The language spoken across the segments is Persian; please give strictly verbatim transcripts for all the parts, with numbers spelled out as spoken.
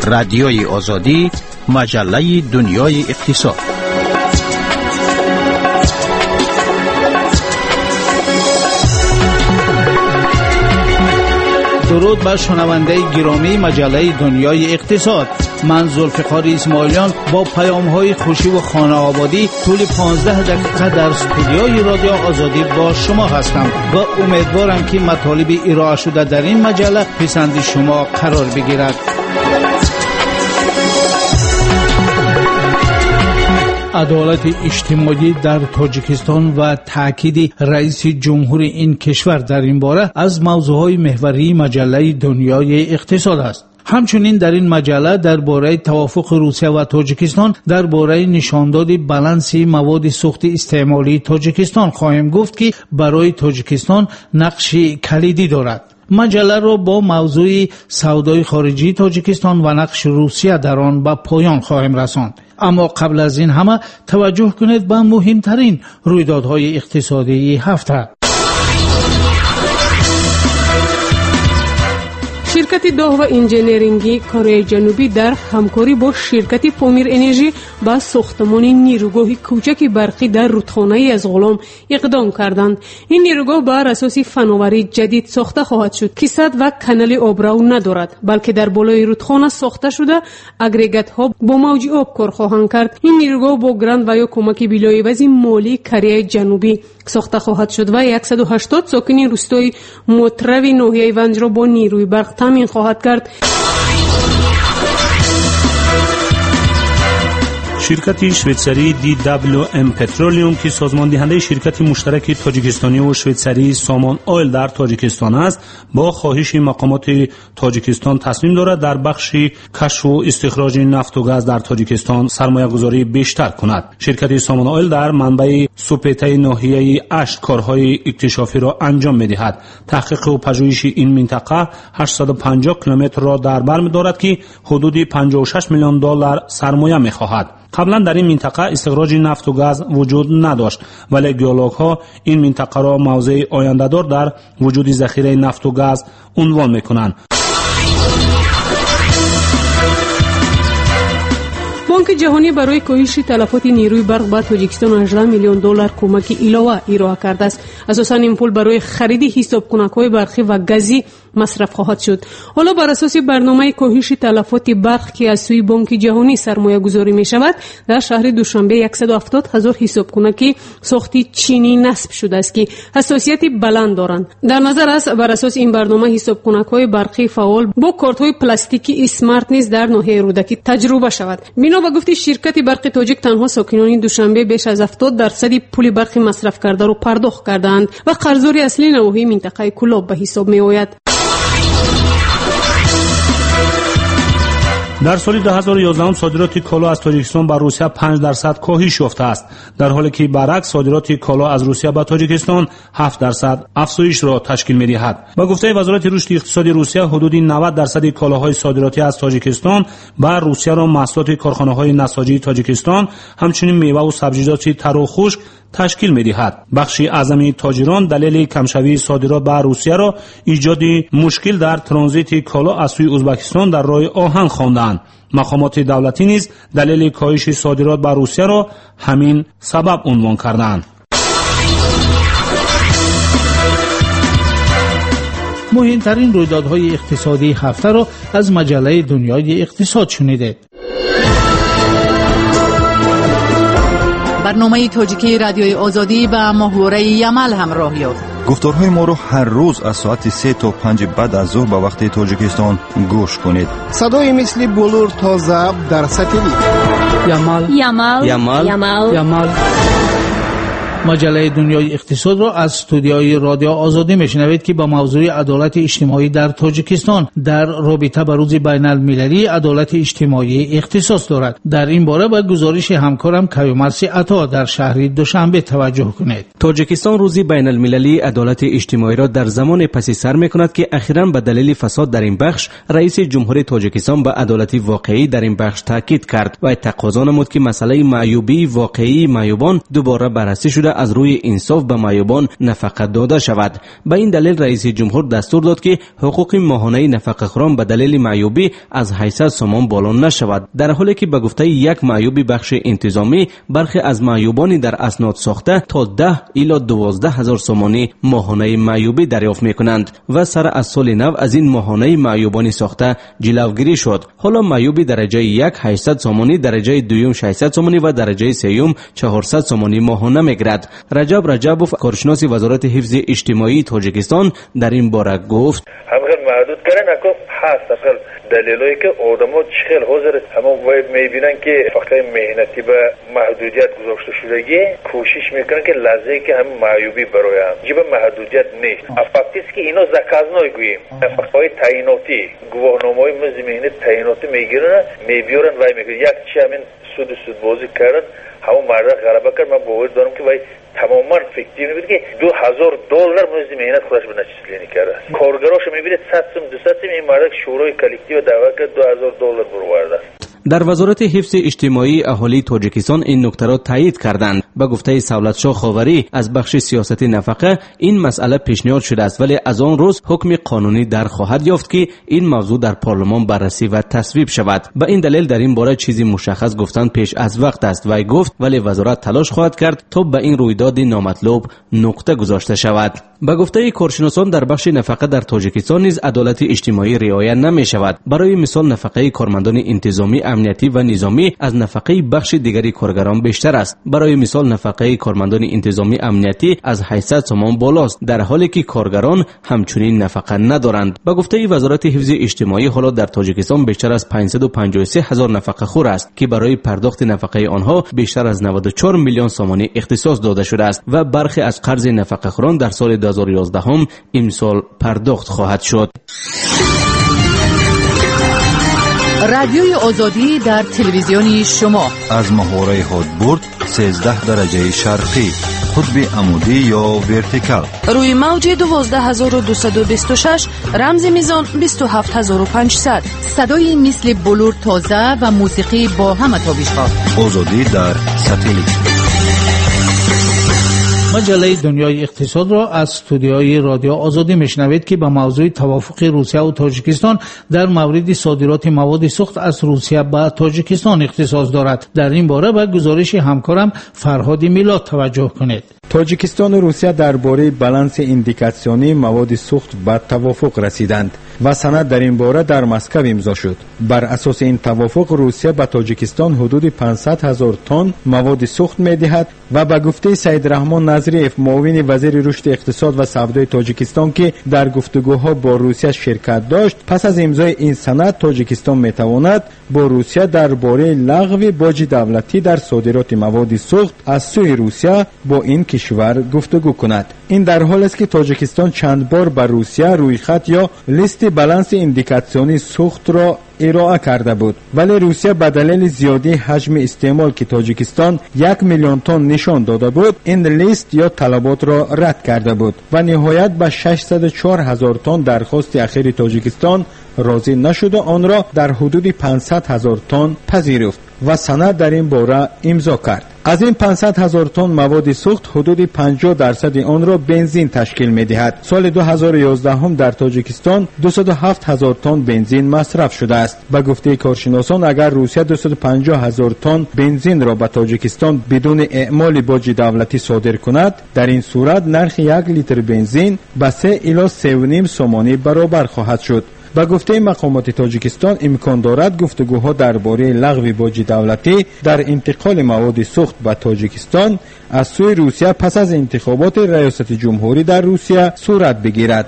رادیوی آزادی، مجله دنیای اقتصاد. درود بر شنونده گرامی مجله دنیای اقتصاد. من ذوالفقار اسماعیلیان با پیام‌های خوشی و خانه آبادی طول پانزده دقیقه در استودیوی رادیو آزادی با شما هستم و امیدوارم که مطالب ارائه شده در این مجله پسند شما قرار بگیرد. عدالت اجتماعی در تاجیکستان و تاکید رئیس جمهور این کشور در این باره از موضوعهای محوری مجله دنیای اقتصاد است. همچنین در این مجله درباره توافق روسیه و تاجیکستان درباره نشانداد بالانس مواد سوخت استعمالی تاجیکستان خواهیم گفت که برای تاجیکستان نقش کلیدی دارد. مجله را با موضوع سودای خارجی تاجیکستان و نقش روسیه در آن به پایان خواهیم رساند. اما قبل از این همه توجه کنید به مهمترین رویدادهای اقتصادی هفته. شرکت داغ و انجینیرینگی کره جنوبی در همکاری با شرکت پامیر انرژی با ساختمان نیروگاه کوچک برقی در رودخانه از غلام اقدام کردند. این نیروگاه بر اساس فناوری جدید ساخته خواهد شد که سد و کانال آبرو ندارد، بلکه در بالای رودخانه ساخته شده اگریگات ها با موج آب کار خواهند کرد. این نیروگاه با گرانت و یا کمک بلایوز مالی کره جنوبی ساخته خواهد شد و صد و هشتاد ساکن روستای مطرب ناحیه ونج را با نیروی برق تامین خواهد کرد. شرکت شویتساری دی دبلیو ام پترولیوم که سازمان دهنده شرکت مشترک تاجیکستانی و شویتساری سامان آیل در تاجیکستان است، با خواهش مقامات تاجیکستان تصمیم دارد در بخش کشف و استخراج نفت و گاز در تاجیکستان سرمایه گذاری بیشتر کند. شرکت سامان آیل در منبع سوپیته ناحیه اشت کارهای اکتشافی را انجام می‌دهد. تحقیق و پژوهش این منطقه هشتصد و پنجاه کیلومتر را در بر می‌دارد که حدود پنجاه و شش میلیون دلار سرمایه می‌خواهد. قبلا در این منطقه استخراج نفت و گاز وجود نداشت، ولی گیولوگ‌ها این منطقه را موضع آینده‌دار در وجود ذخیره نفت و گاز عنوان می‌کنند. بانک جهانی برای کاهش تلفات نیروی برق به تاجیکستان هجده میلیون دلار کمک علاوه ارائه کرده است. اساساً این پول برای خرید حساب‌کنک‌های برقی و گازی مصرف خواهد شد. حالا بر اساس برنامه کاهش تلفات برق که از سوی بانک جهانی سرمایه گذاری می شود، در شهر دوشنبه صد و هفتاد هزار حساب‌کنک ساختی چینی نصب شده است که حساسیت بلند دارند. در نظر است بر اساس این برنامه حساب‌کنک‌های برقی فعال با کارت‌های پلاستیکی اسمارت نیز در ناحیه رودکی تجربه شود. بنا به گفته شرکت برق تاجیک، تنها ساکنان دوشنبه بیش از هفتاد درصد پول برق مصرف کرده را پرداخت کردند و قرضداری اصلی نواحی منطقه کلاب به حساب می آید. در سال دو هزار و یازده صادرات کالا از تاجیکستان به روسیه پنج درصد کاهش یافته است، در حالی که برعکس صادرات کالا از روسیه به تاجیکستان هفت درصد افزایش را تشکیل می‌دهد. با گفته وزارت رشد اقتصادی روسیه، حدود نود درصد کالاهای صادراتی از تاجیکستان به روسیه را محصولات کارخانه‌های نساجی تاجیکستان، همچنین میوه و سبزیجات تر و خشک تشکیل می‌دهد. بخش اعظم تاجران دلیل کمشوی صادرات به روسیه را ایجاد مشکل در ترانزیت کالا از سوی ازبکستان در راه آهن خواندند. مقامات دولتی نیز دلیل کاهش صادرات به روسیه را همین سبب عنوان کردند. مهمترین رویدادهای اقتصادی هفته را از مجله دنیای اقتصاد شنیدید. برنامه تاجیکی رادیوی آزادی با محوره یمل همراه یافت. گفتارهای ما را هر روز از ساعت سه تا پنج بعد از ظهر به وقت تاجیکستان گوش کنید. صدای مثل بلور تا ضبط در ساتلیت. یمل یمل یمل یمل یمل. مجله دنیای اقتصاد را از استودیوی رادیو آزادی میشنوید که با موضوع عدالت اجتماعی در تاجیکستان در رابطه با روز بین المللی عدالت اجتماعی اختصاص دارد. در این باره با گزارش همکارم کیومرث عطا در شهر دوشنبه توجه کنید. تاجیکستان روز بین المللی عدالت اجتماعی را در زمان پسی سر میکند که اخیراً به دلیل فساد در این بخش رئیس جمهور تاجیکستان به عدالت واقعی در این بخش تاکید کرد و تقاضا نمود که مسئله معیوبی واقعی معیوبان دوباره بررسی شده از روی انصاف به معیوبان نفقه داده شود. به این دلیل رئیس جمهور دستور داد که حقوق ماهانه نفقه خوران به دلیل معیوبی از هشتصد سومان بالا نشود، در حالی که به گفته یک معیوب بخش انتظامی برخی از معیوبان در اسناد ساخته تا ده الی دوازده هزار سومانی ماهانه معیوبی دریافت میکنند و سر از سال نو از این ماهانه معیوبان ساخته جلوگیری شد. حالا معیوب درجه یک هشتصد سومانی، درجه دوم ششصد سومانی و درجه سوم چهارصد سومانی ماهانه میگیرد. رجب رجبوف کارشناس وزارت حفظ اجتماعی تاجیکستان در این باره گفت: همغه محدود کردن اکو هست اصل دلیلی که آدم‌ها چخیل حاضر همون باید میبینن که فقط مهنتی به محدودیت گذاشته شدگی کوشش میکنن که لحظه که هم معیوبی برای هم جیب محدودیت نیست. فقطیست که اینا زکازنای گوییم فقط تعییناتی گواهنامه‌های مزد مهنت تعییناتی میگیرن میبیارن و میگن یک چی همین سود سود بازی کردن همون مرد غلبه کرد. من باور دارم که وای تماما فکری نبود که دو هزار دلار مزد مهنت خودش به نچسلینی کرده. کارگراشو میبینید صد سوم دو صد سوم این مرد شورای کلکتیو دعوا کرد دو هزار دلار برآورده. در وزارت حفظ اجتماعی اهالی تاجیکستان این نکته را تایید کردند. به گفته سولتشاه خاوری از بخش سیاست نفقه این مسئله پیشنهاد شده است، ولی از آن روز حکم قانونی در خواهد یافت که این موضوع در پارلمان بررسی و تصویب شود. به این دلیل در این باره چیزی مشخص گفتن پیش از وقت است. وی گفت ولی وزارت تلاش خواهد کرد تا به این رویداد نامطلوب نقطه گذاشته شود. به گفته کارشناسان در بخش نفقه در تاجیکستان نیز عدالت اجتماعی رعایت نمی شود. برای مثال نفقه کارمندان انتظامی، امنیتی و نظامی از نفقه بخش دیگری کارگران بیشتر است. برای مثال نفقه کارمندان انتظامی امنیتی از هشتصد سومان بالاست، در حالی که کارگران همچنین نفقه ندارند. به گفته وزارت حفظ اجتماعی حالا در تاجیکستان بیشتر از پانصد و پنجاه و سه هزار نفقه خور است که برای پرداخت نفقه آنها بیشتر از نود و چهار میلیون سومانی اختصاص داده شده است و برخی از قرض نفقه خوران در سال دو هزار و یازده هم امسال پرداخت خواهد شد. رادیوی آزادی در تلویزیونی شما از محوره هادبورد سیزده درجه شرقی، قطب عمودی یا ورتیکال، روی موج دوازده هزار و دویست و بیست و شش، رمز میزان بیست و هفت هزار و پانصد. صدای مثل بلور تازه و موسیقی با همه تابش‌ها. آزادی در ساتلیت. مجله دنیای اقتصاد را از استودیوی رادیو آزادی میشنوید که به موضوع توافق روسیه و تاجیکستان در مورد صادرات مواد سوخت از روسیه به تاجیکستان اختصاص دارد. در این باره به گزارش همکارم فرهاد میلاد توجه کنید. تاجیکستان و روسیه درباره بالانس ایندیکاسیونی مواد سوخت به توافق رسیدند و سند در این باره در مسکو امضا شد. بر اساس این توافق روسیه به تاجیکستان حدود پانصد هزار تن مواد سوخت می‌دهد و به گفته سید رحمان نظریف معاون وزیر رشد اقتصاد و سودای تاجیکستان که در گفتگوها با روسیه شرکت داشت، پس از امضای این سند تاجیکستان می‌تواند با روسیه درباره لغو باج دولتی در صادرات مواد سوخت از سوی روسیه با این کشور گفتگو کند. این در حالی است که تاجیکستان چند بار به روسیه رویخط یا لیست بالانس ایندیکاسیونی سوخت را ارائه کرده بود، ولی روسیه به دلیل زیادی حجم استعمال که تاجیکستان یک میلیون تن نشان داده بود این لیست یا طلبات را رد کرده بود و نهایت به ششصد و چهار هزار تن درخواست اخیر تاجیکستان راضی نشد و آن را در حدود پانصد هزار تن پذیرفت و سند در این باره امضا کرد. از این پانصد هزار تن مواد سوخت حدود پنجاه درصد آن را بنزین تشکیل می‌دهد. سال دو هزار و یازده هم در تاجیکستان دویست و هفت هزار تن بنزین مصرف شده است. به گفته کارشناسان اگر روسیه دویست و پنجاه هزار تن بنزین را به تاجیکستان بدون اعمال باج دولتی صادر کند، در این صورت نرخ یک لیتر بنزین به سه الی سه و نیم سومانی برابر خواهد شد. به گفته مقامات تاجیکستان امکان دارد گفتگوها درباره لغو باج دولتی در انتقال مواد سوخت به تاجیکستان از سوی روسیه پس از انتخابات ریاست جمهوری در روسیه صورت بگیرد.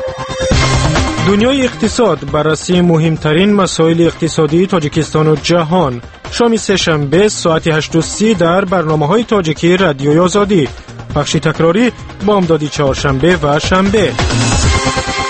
دنیای اقتصاد، بررسی مهمترین مسائل اقتصادی تاجیکستان و جهان. شام سه‌شنبه ساعت هشت و سی در برنامه‌های تاجیکی رادیوی آزادی. بخش تکراری بامدادی چهارشنبه و شنبه.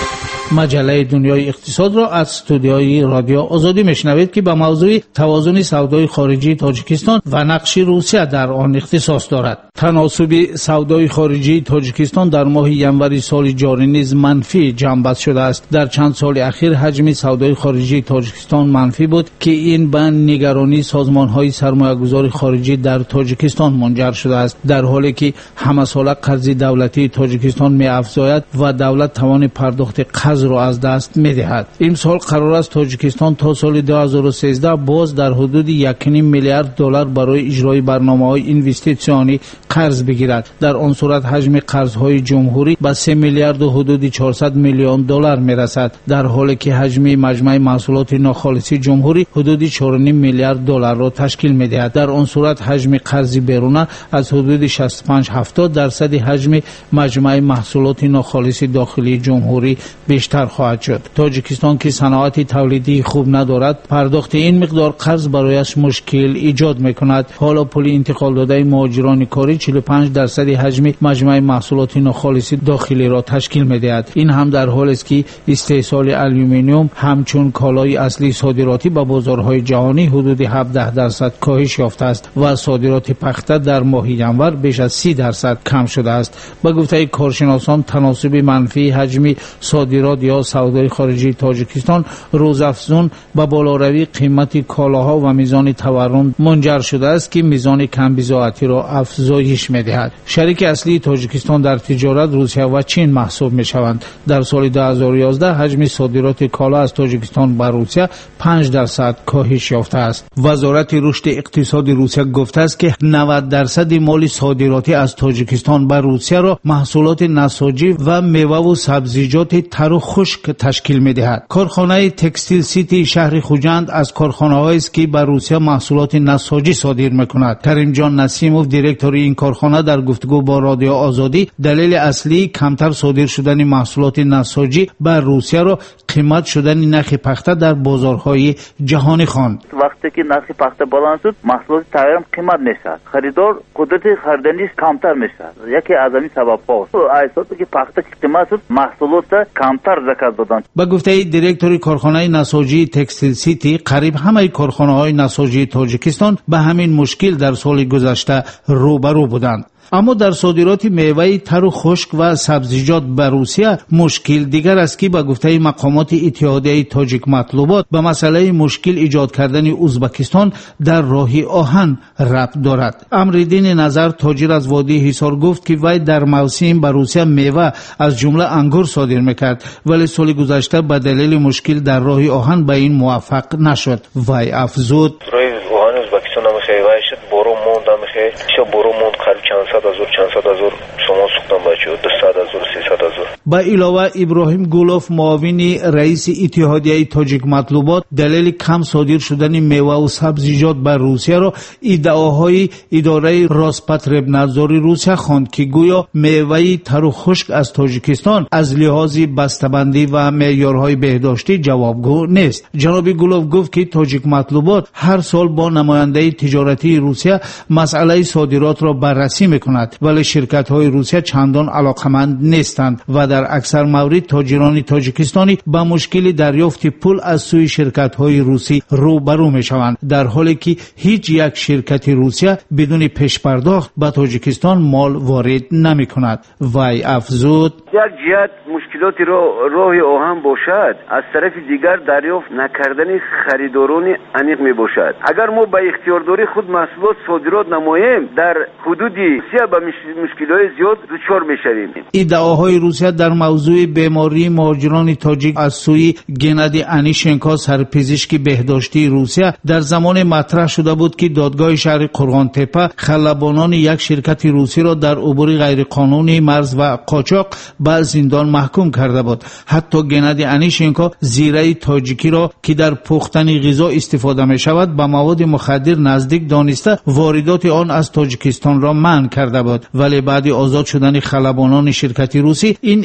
مجله دنیای اقتصاد را از استودیوی رادیو آزادی میشنوید که به موضوع توازن سودای خارجی تاجیکستان و نقش روسیه در آن اختصاص دارد. تناسب سودای خارجی تاجیکستان در ماه ینوری سال جاری نیز منفی جنبش شده است. در چند سال اخیر حجم سودای خارجی تاجیکستان منفی بود که این به نگرانی سازمان‌های سرمایه‌گذاری خارجی در تاجیکستان منجر شده است، در حالی که همه ساله قرض دولتی تاجیکستان می‌افزاید و دولت توان پرداخت قرض را از دست می‌دهد. این سال قرار است تاجیکستان تا سال دو هزار و سیزده باز در حدود یک و نیم میلیارد دلار برای اجرای برنامه‌های اینوستیسیونی قرض بگیرد. در آن صورت حجم قرض‌های جمهوری به سه میلیارد و حدود چهارصد میلیون دلار میرسد، در حالی که حجم مجموع محصولات ناخالص جمهوری حدود چهار و نیم میلیارد دلار را تشکیل می‌دهد. در آن صورت حجم قرض بیرونه از حدود شصت و پنج تا هفتاد درصد حجم مجموع محصولات ناخالص داخلی جمهوری بیشتر خواهد شد. تاجیکستان که صنعت تولیدی خوب ندارد، پرداخت این مقدار قرض برایش مشکل ایجاد می‌کند. حالا پول انتقال داده مهاجران کاری چهل و پنج درصد حجم مجموع محصولات ناخالص داخلی را تشکیل می‌دهد. این هم در حالی است که استحصال آلومینیوم همچون کالای اصلی صادراتی به بازارهای جهانی حدود هفده درصد کاهش یافته است و صادرات پخته در ماه ینور بیش از سی درصد کم شده است. به گفته کارشناسان تناسب منفی حجم صادرات یا سودای خارجی تاجیکستان روزافزون به بالاروی قیمت کالاها و میزان تورم منجر شده است که میزان کمبزاعتی را افزایش می‌دهد. شریک اصلی تاجیکستان در تجارت روسیه و چین محسوب می‌شوند. در سال دو هزار و یازده حجم صادرات کالا از تاجیکستان به روسیه پنج درصد کاهش یافته است. وزارت رشد اقتصادی روسیه گفته است که نود درصد مال صادراتی از تاجیکستان به روسیه را محصولات نساجی و میوه و سبزیجات تر و خشک تشکیل می‌دهد. کارخانه تکستیل سیتی شهر خوجند از کارخانه‌هایی است که به روسیه محصولات نساجی صادر می‌کند. کریم جان نسیموف دیرکتور این کارخانه در گفتگو با رادیو آزادی دلیل اصلی کمتر صادر شدن محصولات نساجی به روسیه را قیمت شدن نرخ پخته در بازارهای جهانی خواند. وقتی که نرخ پخته بالا شد محصولات تغییر قیمت می‌شد، خریدار قدرت خریدنیش کمتر می‌شد. یکی از این سبب‌ها است. ایساتی که پخته قیمت شد محصولات کمتر زکات دادند. با گفته دیرکتور کارخانه نساجی تکستیل سیتی قریب همه کارخانه‌های نساجی تاجیکستان به همین مشکل در سال گذشته روبرو بودند. اما در صادرات میوه تر و خشک و سبزیجات به روسیه مشکل دیگر است که به گفته مقامات اتحادیه تاجیک مطلوبات به مسئله مشکل ایجاد کردن ازبکستان در راه آهن ربط دارد. امرالدین نظر تاجر از وادی حصار گفت که وی در موسم به روسیه میوه از جمله انگور صادر میکرد، ولی سال گذشته به دلیل مشکل در راه آهن به این موفق نشد. وی افزود ازبکستان هم خیلی شد برو موند هم خیلی چه برو موند قریب چند صد هزار چند صد هزار شما سوختن بچه دویست هزار سیصد هزار. با علاوه ابراهیم گولوف معاون رئیس اتحادیه تاجیک مطلوبات دلیل کم صادر شدن میوه و سبزیجات به روسیه را ادعاهای اداره راسپاتربنادزوری روسیه خواند که گویا میوه تر و خشک از تاجیکستان از لحاظ بسته‌بندی و معیارهای بهداشتی جوابگو نیست. جناب گولوف گفت که تاجیک مطلوبات هر سال با نماینده تجارتی روسیه مسئله صادرات را بررسی میکند، ولی شرکت‌های روسیه چندان علاقمند نیستند و در اکثر مورد تاجران تاجیکستانی با مشکل دریافت پول از سوی شرکت‌های روسی روبرو میشوند، در حالی که هیچ یک شرکت روسیه بدون پیش پرداخت به تاجیکستان مال وارد نمیکند. وی افزود در جهت مشکلاتی را راه آهن باشد، از طرف دیگر دریافت نکردن خریداران عمیق می باشد. اگر ما به اختیارداری خود محصولات صادرات نماییم در حدود روسیه به مشکلات زیاد دچار میشویم. ادعاهای روسیه در موضوع بیماری مهاجران تاجیک از سوی گنادی انیشنکو سرپزشک بهداشتی روسیه در زمان مطرح شده بود که دادگاه شهر قرغان تپه خلبانان یک شرکت روسی را در عبور غیرقانونی مرز و قاچاق به زندان محکوم کرده بود. حتی گنادی انیشنکو زیره تاجیکی را که در پختن غذا استفاده می شود به مواد مخدر نزدیک دانسته واردات آن از تاجیکستان را منع کرده بود، ولی بعد آزاد شدن خلبانان شرکت روسی این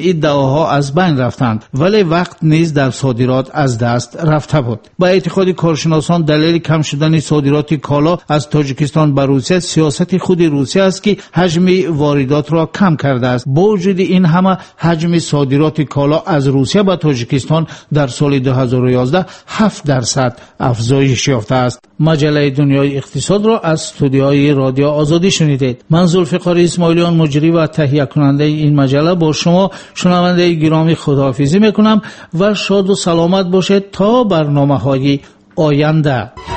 این ادعاها از بین رفتند، ولی وقت نیز در صادرات از دست رفته بود. با اعتقاد کارشناسان دلیل کم شدن صادرات کالا از تاجیکستان به روسیه سیاست خود روسیه است که حجم واردات را کم کرده است. با وجود این همه حجم صادرات کالا از روسیه به تاجیکستان در سال دو هزار و یازده هفت درصد افزایش یافته است. مجله دنیای اقتصاد را از استودیوهای رادیو آزادی شنیدید. من ذوالفقار اسماعیلیان مجری و تهیه کننده این مجله با شما شنونده گرامی خداحافظی میکنم و شاد و سلامت باشید تا برنامه‌های آینده.